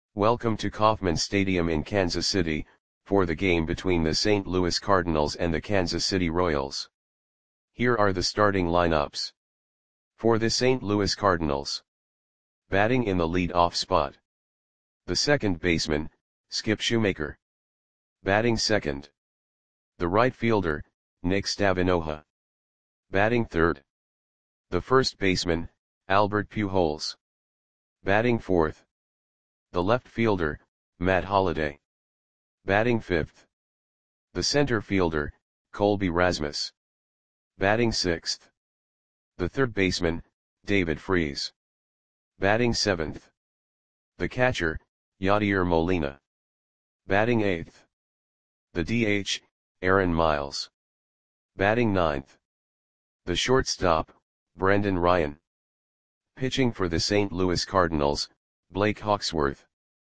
Welcome to Kauffman Stadium in Kansas City, for the game between the St. Louis Cardinals and the Kansas City Royals. Here are the starting lineups. For the St. Louis Cardinals. Batting in the lead-off spot. The second baseman, Skip Shoemaker. Batting second. The right fielder, Nick Stavinoha. Batting third. The first baseman, Albert Pujols. Batting fourth. The left fielder, Matt Holliday. Batting fifth. The center fielder, Colby Rasmus. Batting sixth. The third baseman, David Freese. Batting seventh. The catcher, Yadier Molina. Batting eighth. The DH, Aaron Miles. Batting ninth. The shortstop, Brendan Ryan. Pitching for the St. Louis Cardinals, Blake Hawksworth.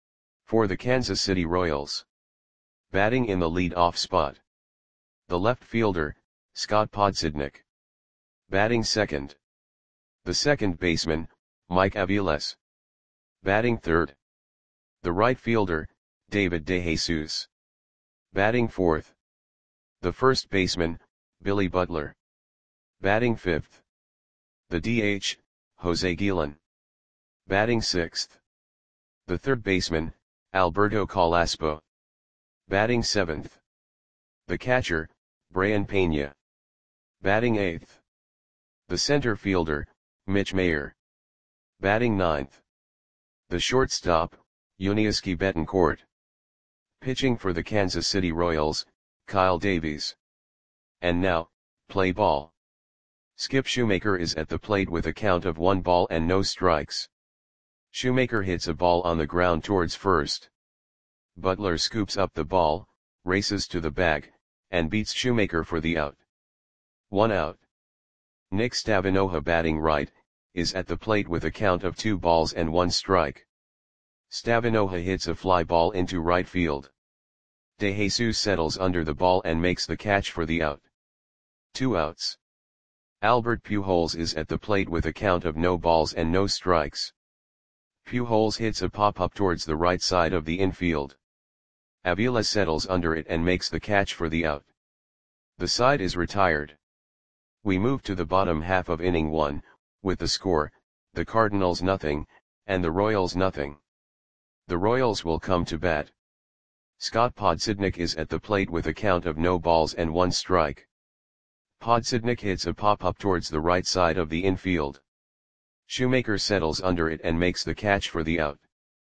For the Kansas City Royals. Batting in the lead-off spot. The left fielder, Scott Podsednik. Batting second. The second baseman, Mike Aviles. Batting third. The right fielder, David DeJesus. Batting fourth. The first baseman, Billy Butler. Batting fifth. The DH, Jose Guillen. Batting sixth. The third baseman, Alberto Calaspo. Batting seventh. The catcher, Brayan Peña. Batting eighth. The center fielder, Mitch Mayer. Batting ninth. The shortstop, Yuniesky Betancourt. Pitching for the Kansas City Royals, Kyle Davies. And now, play ball. Skip Shoemaker is at the plate with a count of 1 ball and no strikes. Shoemaker hits a ball on the ground towards first. Butler scoops up the ball, races to the bag, and beats Shoemaker for the out. 1 out. Nick Stavinoha, batting right, is at the plate with a count of 2 balls and 1 strike. Stavinoha hits a fly ball into right field. DeJesus settles under the ball and makes the catch for the out. 2 outs. Albert Pujols is at the plate with a count of no balls and no strikes. Pujols hits a pop-up towards the right side of the infield. Aviles settles under it and makes the catch for the out. The side is retired. We move to the bottom half of inning 1, with the score, the Cardinals nothing, and the Royals nothing. The Royals will come to bat. Scott Podsednik is at the plate with a count of no balls and 1 strike. Podsednik hits a pop-up towards the right side of the infield. Shoemaker settles under it and makes the catch for the out.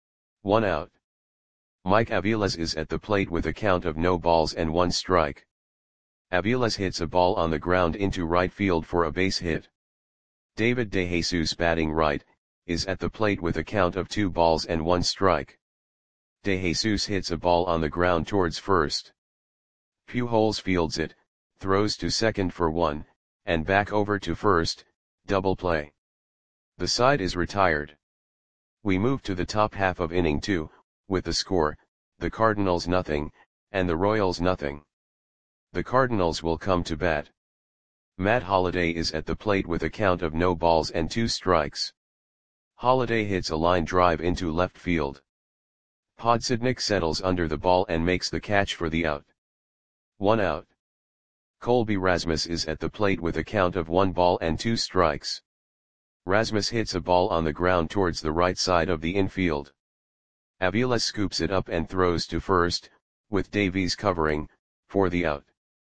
1 out. Mike Aviles is at the plate with a count of no balls and 1 strike. Aviles hits a ball on the ground into right field for a base hit. David DeJesus, batting right, is at the plate with a count of 2 balls and 1 strike. DeJesus hits a ball on the ground towards first. Pujols fields it, throws to second for 1, and back over to first, double play. The side is retired. We move to the top half of inning 2, with the score, the Cardinals nothing, and the Royals nothing. The Cardinals will come to bat. Matt Holliday is at the plate with a count of no balls and 2 strikes. Holliday hits a line drive into left field. Podsednik settles under the ball and makes the catch for the out. 1 out. Colby Rasmus is at the plate with a count of 1 ball and 2 strikes. Rasmus hits a ball on the ground towards the right side of the infield. Aviles scoops it up and throws to first, with Davies covering, for the out.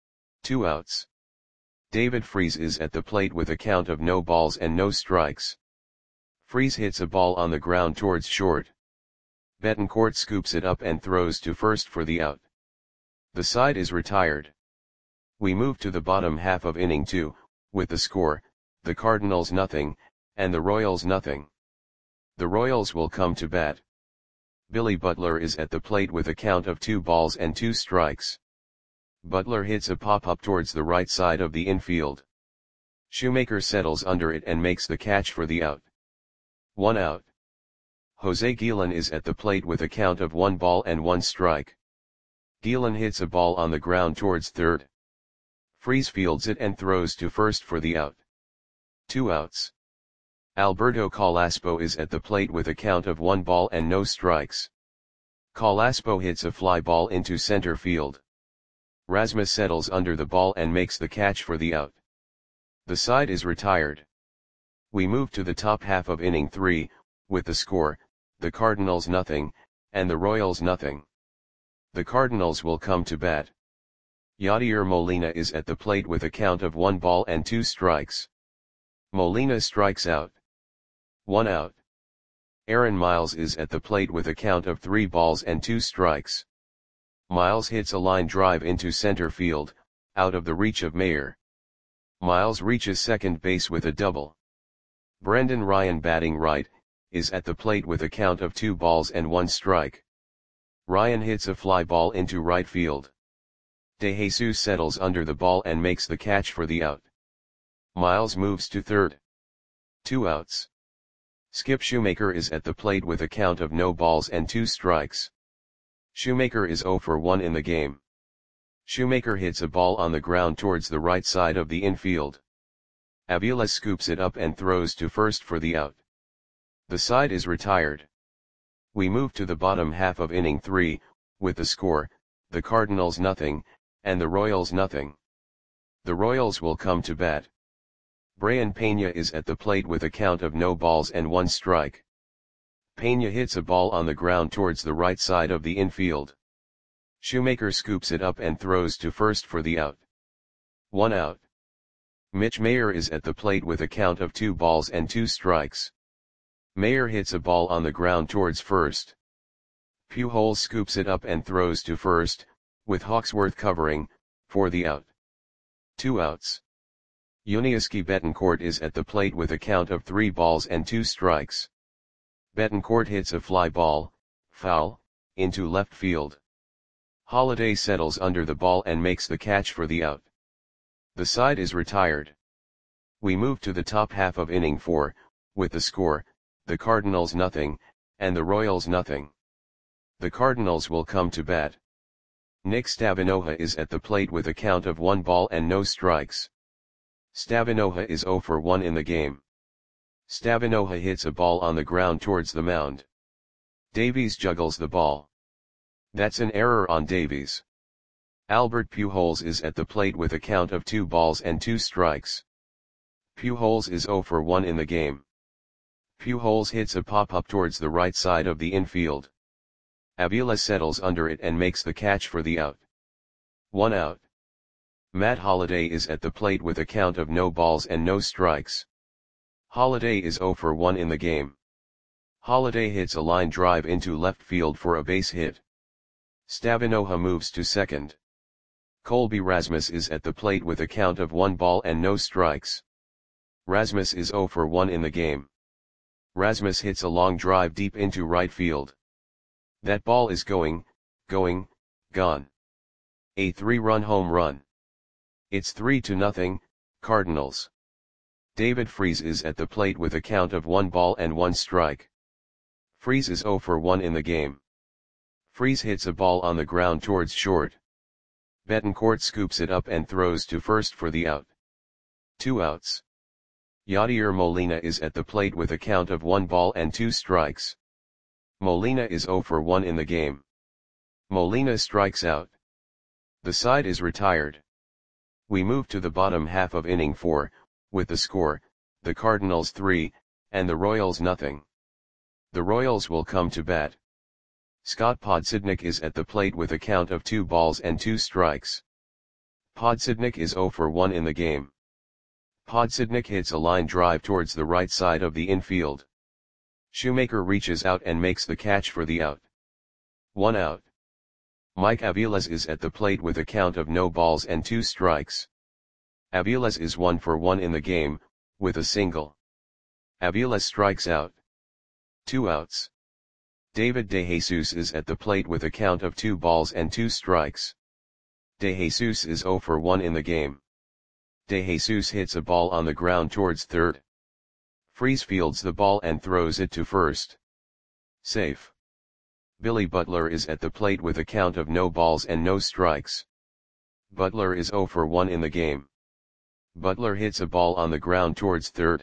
2 outs. David Freese is at the plate with a count of no balls and no strikes. Freese hits a ball on the ground towards short. Betancourt scoops it up and throws to first for the out. The side is retired. We move to the bottom half of inning 2, with the score, the Cardinals nothing, and the Royals nothing. The Royals will come to bat. Billy Butler is at the plate with a count of 2 balls and 2 strikes. Butler hits a pop-up towards the right side of the infield. Shoemaker settles under it and makes the catch for the out. 1 out. Jose Guillen is at the plate with a count of 1 ball and 1 strike. Guillen hits a ball on the ground towards third. Freese fields it and throws to first for the out. 2 outs. Alberto Calaspo is at the plate with a count of 1 ball and no strikes. Colaspo hits a fly ball into center field. Rasmus settles under the ball and makes the catch for the out. The side is retired. We move to the top half of inning 3, with the score, the Cardinals nothing, and the Royals nothing. The Cardinals will come to bat. Yadier Molina is at the plate with a count of 1 ball and 2 strikes. Molina strikes out. 1 out. Aaron Miles is at the plate with a count of 3 balls and 2 strikes. Miles hits a line drive into center field, out of the reach of Mayer. Miles reaches second base with a double. Brendan Ryan, batting right, is at the plate with a count of 2 balls and 1 strike. Ryan hits a fly ball into right field. De Jesus settles under the ball and makes the catch for the out. Miles moves to third. 2 outs. Skip Shoemaker is at the plate with a count of no balls and 2 strikes. Shoemaker is 0 for 1 in the game. Shoemaker hits a ball on the ground towards the right side of the infield. Avila scoops it up and throws to first for the out. The side is retired. We move to the bottom half of inning 3, with the score, the Cardinals nothing, and the Royals nothing. The Royals will come to bat. Brayan Peña is at the plate with a count of no balls and 1 strike. Peña hits a ball on the ground towards the right side of the infield. Shoemaker scoops it up and throws to first for the out. 1 out. Mitch Mayer is at the plate with a count of 2 balls and 2 strikes. Mayer hits a ball on the ground towards first. Pujols scoops it up and throws to first, with Hawksworth covering, for the out. 2 outs. Yuniesky Betancourt is at the plate with a count of 3 balls and 2 strikes. Betancourt hits a fly ball, foul, into left field. Holliday settles under the ball and makes the catch for the out. The side is retired. We move to the top half of inning 4, with the score, the Cardinals nothing, and the Royals nothing. The Cardinals will come to bat. Nick Stavinoha is at the plate with a count of 1 ball and no strikes. Stavinoha is 0 for 1 in the game. Stavinoha hits a ball on the ground towards the mound. Davies juggles the ball. That's an error on Davies. Albert Pujols is at the plate with a count of 2 balls and 2 strikes. Pujols is 0 for 1 in the game. Pujols hits a pop-up towards the right side of the infield. Avila settles under it and makes the catch for the out. 1 out. Matt Holliday is at the plate with a count of no balls and no strikes. Holliday is 0 for 1 in the game. Holliday hits a line drive into left field for a base hit. Stavinoha moves to second. Colby Rasmus is at the plate with a count of 1 ball and no strikes. Rasmus is 0 for 1 in the game. Rasmus hits a long drive deep into right field. That ball is gone. A 3-run home run. It's 3-0, Cardinals. David Freese is at the plate with a count of 1 ball and 1 strike. Freese is 0 for 1 in the game. Freese hits a ball on the ground towards short. Betancourt scoops it up and throws to first for the out. 2 outs. Yadier Molina is at the plate with a count of 1 ball and 2 strikes. Molina is 0 for 1 in the game. Molina strikes out. The side is retired. We move to the bottom half of inning 4, with the score, the Cardinals 3, and the Royals nothing. The Royals will come to bat. Scott Podsednik is at the plate with a count of 2 balls and 2 strikes. Podsednik is 0 for 1 in the game. Podsednik hits a line drive towards the right side of the infield. Shoemaker reaches out and makes the catch for the out. 1 out. Mike Aviles is at the plate with a count of no balls and 2 strikes. Aviles is 1 for 1 in the game, with a single. Aviles strikes out. 2 outs. David De Jesus is at the plate with a count of 2 balls and 2 strikes. De Jesus is 0 for 1 in the game. De Jesus hits a ball on the ground towards third. Freese fields the ball and throws it to first. Safe. Billy Butler is at the plate with a count of no balls and no strikes. Butler is 0 for 1 in the game. Butler hits a ball on the ground towards third.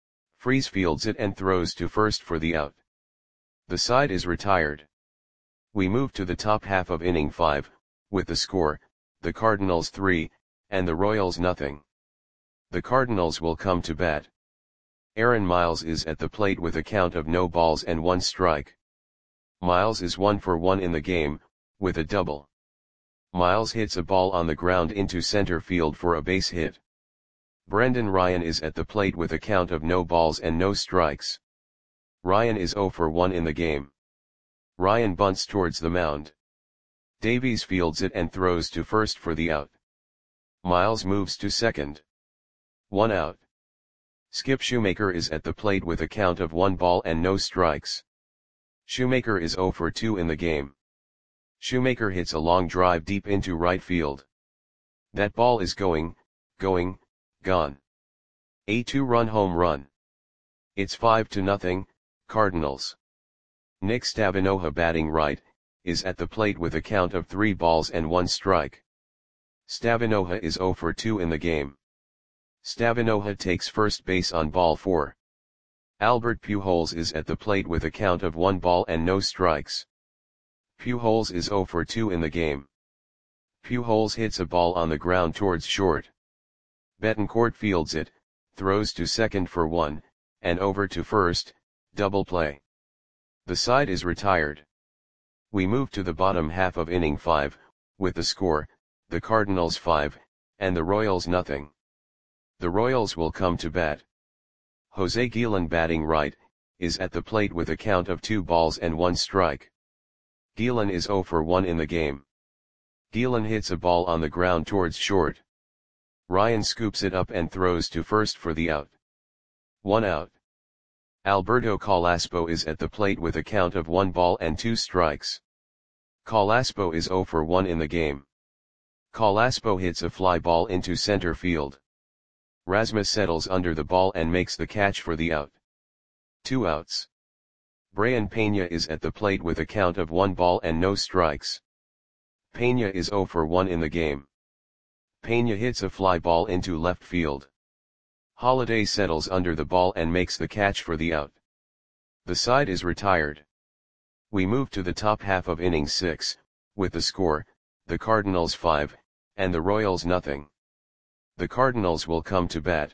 Freese fields it and throws to first for the out. The side is retired. We move to the top half of inning 5, with the score, the Cardinals 3, and the Royals nothing. The Cardinals will come to bat. Aaron Miles is at the plate with a count of no balls and 1 strike. Miles is 1 for 1 in the game, with a double. Miles hits a ball on the ground into center field for a base hit. Brendan Ryan is at the plate with a count of no balls and no strikes. Ryan is 0 for 1 in the game. Ryan bunts towards the mound. Davies fields it and throws to first for the out. Miles moves to second. 1 out. Skip Shoemaker is at the plate with a count of 1 ball and no strikes. Shoemaker is 0 for 2 in the game. Shoemaker hits a long drive deep into right field. That ball is gone. A 2-run home run. It's 5-0, Cardinals. Nick Stavinoha, batting right, is at the plate with a count of 3 balls and 1 strike. Stavinoha is 0 for 2 in the game. Stavinoha takes first base on ball 4. Albert Pujols is at the plate with a count of 1 ball and no strikes. Pujols is 0 for 2 in the game. Pujols hits a ball on the ground towards short. Betancourt fields it, throws to second for 1, and over to first, double play. The side is retired. We move to the bottom half of inning 5, with the score, the Cardinals 5, and the Royals nothing. The Royals will come to bat. Jose Guillen, batting right, is at the plate with a count of 2 balls and 1 strike. Guillen is 0 for 1 in the game. Guillen hits a ball on the ground towards short. Ryan scoops it up and throws to first for the out. 1 out. Alberto Calaspo is at the plate with a count of 1 ball and 2 strikes. Calaspo is 0 for 1 in the game. Calaspo hits a fly ball into center field. Rasmus settles under the ball and makes the catch for the out. 2 outs. Brayan Peña is at the plate with a count of 1 ball and no strikes. Peña is 0 for 1 in the game. Peña hits a fly ball into left field. Holiday settles under the ball and makes the catch for the out. The side is retired. We move to the top half of inning 6, with the score, the Cardinals 5, and the Royals nothing. The Cardinals will come to bat.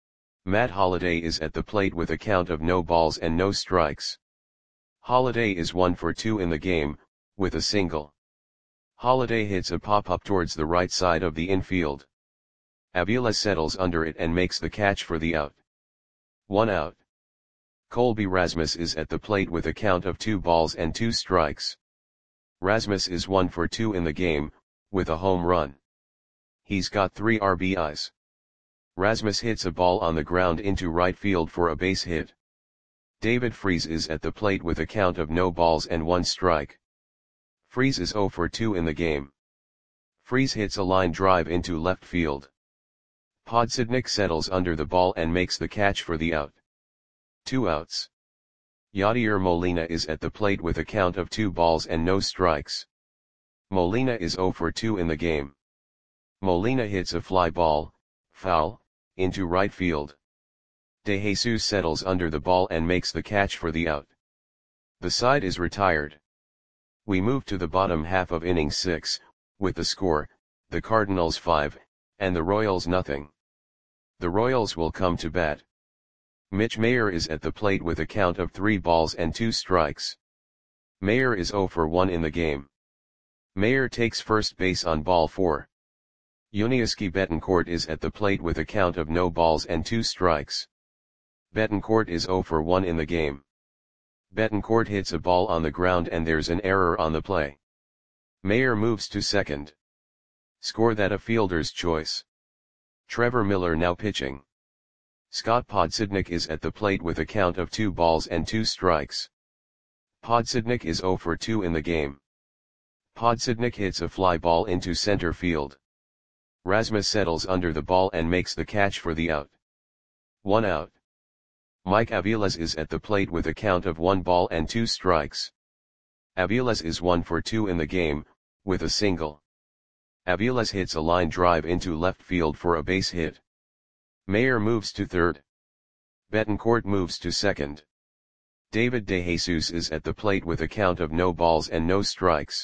Matt Holliday is at the plate with a count of no balls and no strikes. Holliday is 1 for 2 in the game, with a single. Holliday hits a pop-up towards the right side of the infield. Avila settles under it and makes the catch for the out. 1 out. Colby Rasmus is at the plate with a count of 2 balls and 2 strikes. Rasmus is 1 for 2 in the game, with a home run. He's got 3 RBIs. Rasmus hits a ball on the ground into right field for a base hit. David Freese is at the plate with a count of no balls and 1 strike. Freese is 0 for 2 in the game. Freese hits a line drive into left field. Podsednik settles under the ball and makes the catch for the out. 2 outs. Yadier Molina is at the plate with a count of 2 balls and no strikes. Molina is 0 for 2 in the game. Molina hits a fly ball, foul, into right field. De Jesus settles under the ball and makes the catch for the out. The side is retired. We move to the bottom half of inning 6, with the score, the Cardinals 5, and the Royals nothing. The Royals will come to bat. Mitch Mayer is at the plate with a count of 3 balls and 2 strikes. Mayer is 0 for 1 in the game. Mayer takes first base on ball 4. Yuniesky Betancourt is at the plate with a count of no balls and 2 strikes. Betancourt is 0 for 1 in the game. Betancourt hits a ball on the ground and there's an error on the play. Mayer moves to second. Score that a fielder's choice. Trevor Miller now pitching. Scott Podsednik is at the plate with a count of 2 balls and 2 strikes. Podsednik is 0 for 2 in the game. Podsednik hits a fly ball into center field. Rasmus settles under the ball and makes the catch for the out. 1 out. Mike Aviles is at the plate with a count of 1 ball and 2 strikes. Aviles is 1 for 2 in the game, with a single. Aviles hits a line drive into left field for a base hit. Mayer moves to third. Betancourt moves to second. David De Jesus is at the plate with a count of no balls and no strikes.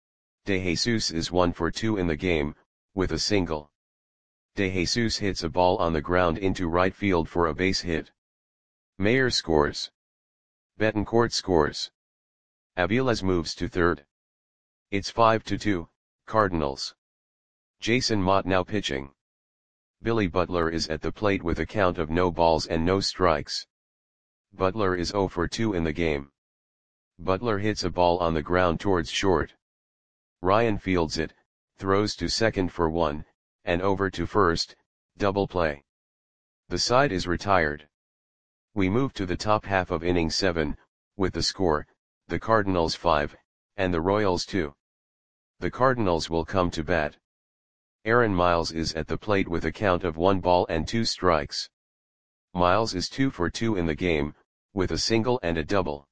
De Jesus is 1 for 2 in the game, with a single. De Jesus hits a ball on the ground into right field for a base hit. Mayer scores. Betancourt scores. Aviles moves to third. It's 5-2, Cardinals. Jason Motte now pitching. Billy Butler is at the plate with a count of no balls and no strikes. Butler is 0 for 2 in the game. Butler hits a ball on the ground towards short. Ryan fields it, throws to second for 1, and over to first, double play. The side is retired. We move to the top half of inning 7, with the score, the Cardinals 5, and the Royals 2. The Cardinals will come to bat. Aaron Miles is at the plate with a count of 1 ball and 2 strikes. Miles is 2 for 2 in the game, with a single and a double.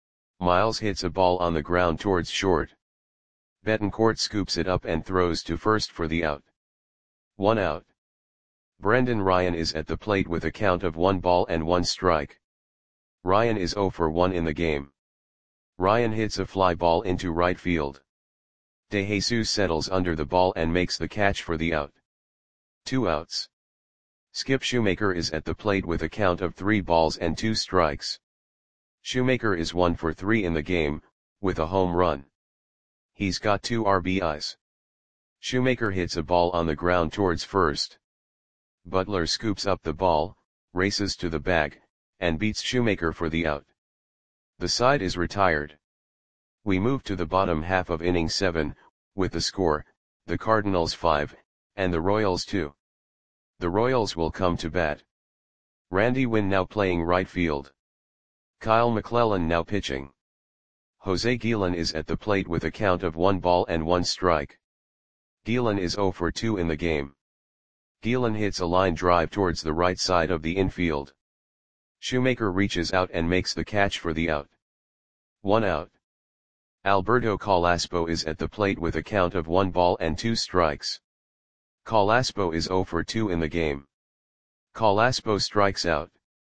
Miles hits a ball on the ground towards short. Betancourt scoops it up and throws to first for the out. 1 out. Brendan Ryan is at the plate with a count of 1 ball and 1 strike. Ryan is 0 for 1 in the game. Ryan hits a fly ball into right field. De Jesus settles under the ball and makes the catch for the out. 2 outs. Skip Shoemaker is at the plate with a count of 3 balls and 2 strikes. Shoemaker is 1 for 3 in the game, with a home run. He's got 2 RBIs. Shoemaker hits a ball on the ground towards first. Butler scoops up the ball, races to the bag, and beats Shoemaker for the out. The side is retired. We move to the bottom half of inning 7, with the score, the Cardinals 5, and the Royals 2. The Royals will come to bat. Randy Winn now playing right field. Kyle McClellan now pitching. Jose Guillen is at the plate with a count of 1 ball and 1 strike. Guillen is 0 for 2 in the game. Guillen hits a line drive towards the right side of the infield. Shoemaker reaches out and makes the catch for the out. 1 out. Alberto Calaspo is at the plate with a count of 1 ball and 2 strikes. Calaspo is 0 for 2 in the game. Calaspo strikes out.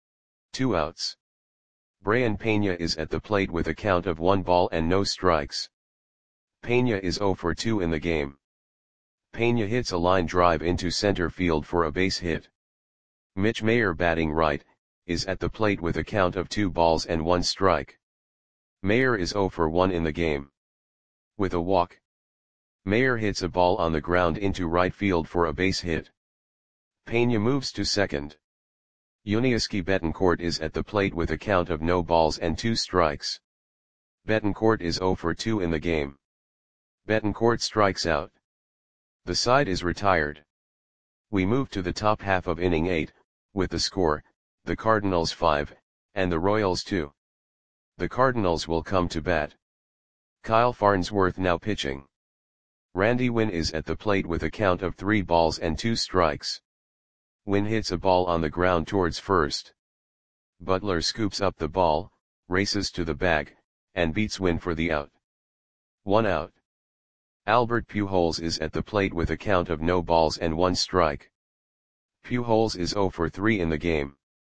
2 outs. Brayan Pena is at the plate with a count of 1 ball and no strikes. Pena is 0 for 2 in the game. Pena hits a line drive into center field for a base hit. Mitch Mayer batting right, is at the plate with a count of 2 balls and 1 strike. Mayer is 0 for 1 in the game. With a walk. Mayer hits a ball on the ground into right field for a base hit. Pena moves to second. Yuniesky Betancourt is at the plate with a count of no balls and 2 strikes. Betancourt is 0 for 2 in the game. Betancourt strikes out. The side is retired. We move to the top half of inning 8, with the score, the Cardinals 5, and the Royals 2. The Cardinals will come to bat. Kyle Farnsworth now pitching. Randy Winn is at the plate with a count of 3 balls and 2 strikes. Winn hits a ball on the ground towards first. Butler scoops up the ball, races to the bag, and beats Winn for the out. 1 out. Albert Pujols is at the plate with a count of no balls and 1 strike. Pujols is 0 for 3 in the game.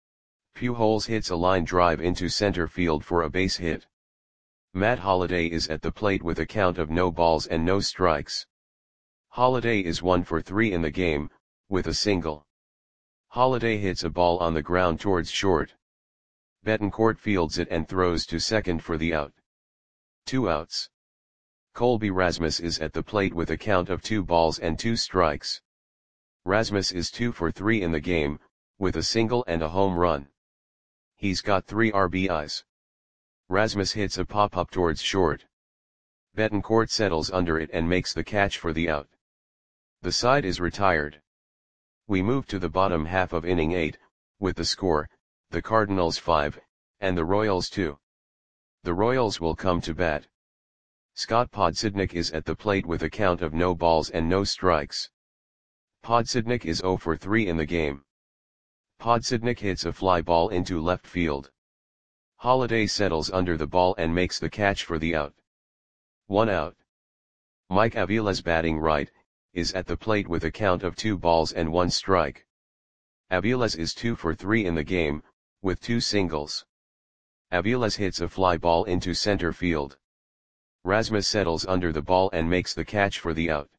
Pujols hits a line drive into center field for a base hit. Matt Holliday is at the plate with a count of no balls and no strikes. Holliday is 1 for 3 in the game, with a single. Holliday hits a ball on the ground towards short. Betancourt fields it and throws to second for the out. 2 outs. Colby Rasmus is at the plate with a count of 2 balls and 2 strikes. Rasmus is 2 for 3 in the game, with a single and a home run. He's got 3 RBIs. Rasmus hits a pop-up towards short. Betancourt settles under it and makes the catch for the out. The side is retired. We move to the bottom half of inning 8, with the score, the Cardinals 5, and the Royals 2. The Royals will come to bat. Scott Podsednik is at the plate with a count of no balls and no strikes. Podsednik is 0 for 3 in the game. Podsednik hits a fly ball into left field. Holliday settles under the ball and makes the catch for the out. 1 out. Mike Aviles batting right, is at the plate with a count of 2 balls and 1 strike. Aviles is 2 for 3 in the game, with 2 singles. Aviles hits a fly ball into center field. Rasmus settles under the ball and makes the catch for the out.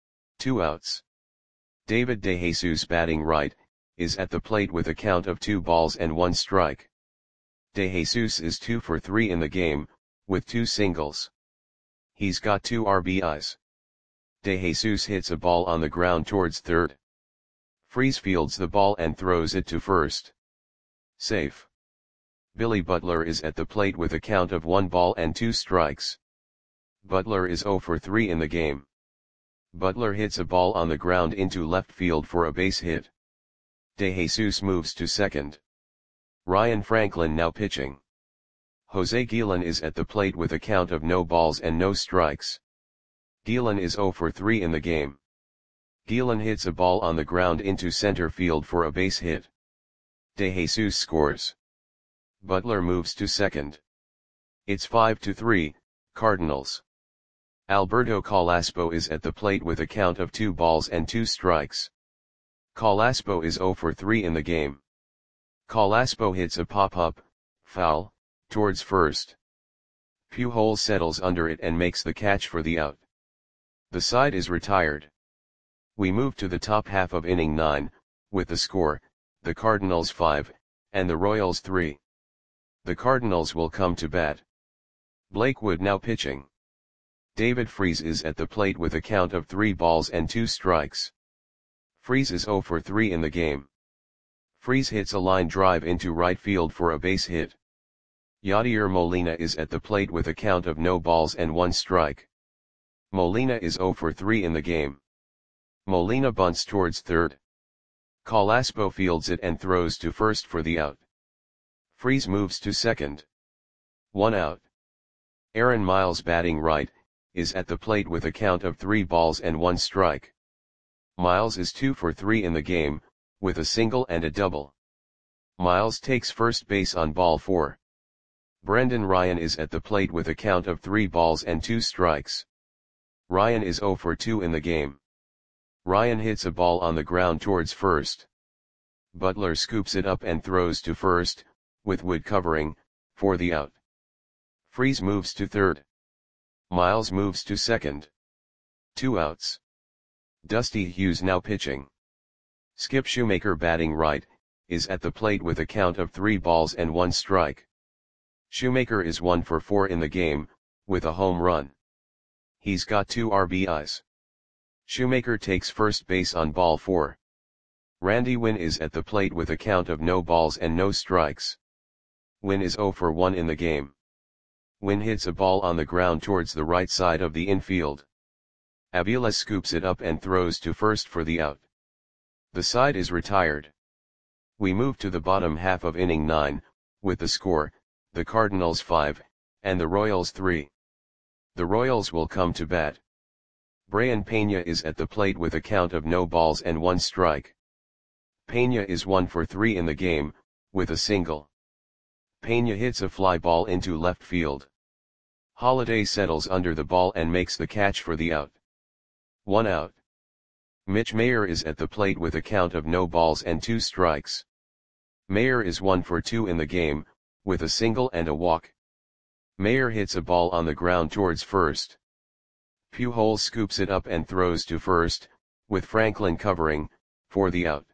2 outs. David DeJesus, batting right, is at the plate with a count of 2 balls and 1 strike. DeJesus is 2 for 3 in the game, with 2 singles. He's got 2 RBIs. DeJesus hits a ball on the ground towards third. Freese fields the ball and throws it to first. Safe. Billy Butler is at the plate with a count of 1 ball and 2 strikes. Butler is 0 for 3 in the game. Butler hits a ball on the ground into left field for a base hit. DeJesus moves to second. Ryan Franklin now pitching. Jose Guillen is at the plate with a count of no balls and no strikes. Guillen is 0 for 3 in the game. Guillen hits a ball on the ground into center field for a base hit. DeJesus scores. Butler moves to second. It's 5-3, Cardinals. Alberto Calaspo is at the plate with a count of 2 balls and 2 strikes. Calaspo is 0 for 3 in the game. Calaspo hits a pop-up, foul, towards first. Pujols settles under it and makes the catch for the out. The side is retired. We move to the top half of inning 9, with the score, the Cardinals 5, and the Royals 3. The Cardinals will come to bat. Blake Wood now pitching. David Freese is at the plate with a count of 3 balls and 2 strikes. Freese is 0 for 3 in the game. Freese hits a line drive into right field for a base hit. Yadier Molina is at the plate with a count of no balls and 1 strike. Molina is 0 for 3 in the game. Molina bunts towards third. Calaspo fields it and throws to first for the out. Freese moves to second. 1 out. Aaron Miles, batting right, is at the plate with a count of 3 balls and 1 strike. Miles is 2 for 3 in the game, with a single and a double. Miles takes first base on ball 4. Brendan Ryan is at the plate with a count of 3 balls and 2 strikes. Ryan is 0 for 2 in the game. Ryan hits a ball on the ground towards first. Butler scoops it up and throws to first, with Wood covering, for the out. Freese moves to third. Miles moves to second. 2 outs. Dusty Hughes now pitching. Skip Shoemaker, batting right, is at the plate with a count of 3 balls and 1 strike. Shoemaker is 1 for 4 in the game, with a home run. He's got 2 RBIs. Shoemaker takes first base on ball 4. Randy Winn is at the plate with a count of no balls and no strikes. Winn is 0 for 1 in the game. Winn hits a ball on the ground towards the right side of the infield. Aviles scoops it up and throws to first for the out. The side is retired. We move to the bottom half of inning 9, with the score, the Cardinals 5, and the Royals 3. The Royals will come to bat. Brayan Peña is at the plate with a count of no balls and 1 strike. Peña is 1 for 3 in the game, with a single. Peña hits a fly ball into left field. Holiday settles under the ball and makes the catch for the out. 1 out. Mitch Mayer is at the plate with a count of no balls and 2 strikes. Mayer is 1 for 2 in the game, with a single and a walk. Mayer hits a ball on the ground towards first. Pujols scoops it up and throws to first, with Franklin covering, for the out.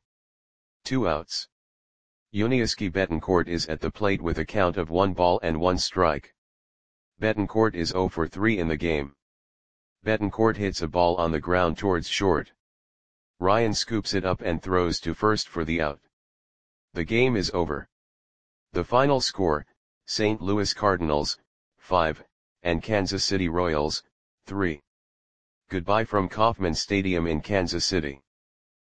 2 outs. Yuniesky Betancourt is at the plate with a count of 1 ball and 1 strike. Betancourt is 0 for 3 in the game. Betancourt hits a ball on the ground towards short. Ryan scoops it up and throws to first for the out. The game is over. The final score, St. Louis Cardinals, 5, and Kansas City Royals, 3. Goodbye from Kauffman Stadium in Kansas City.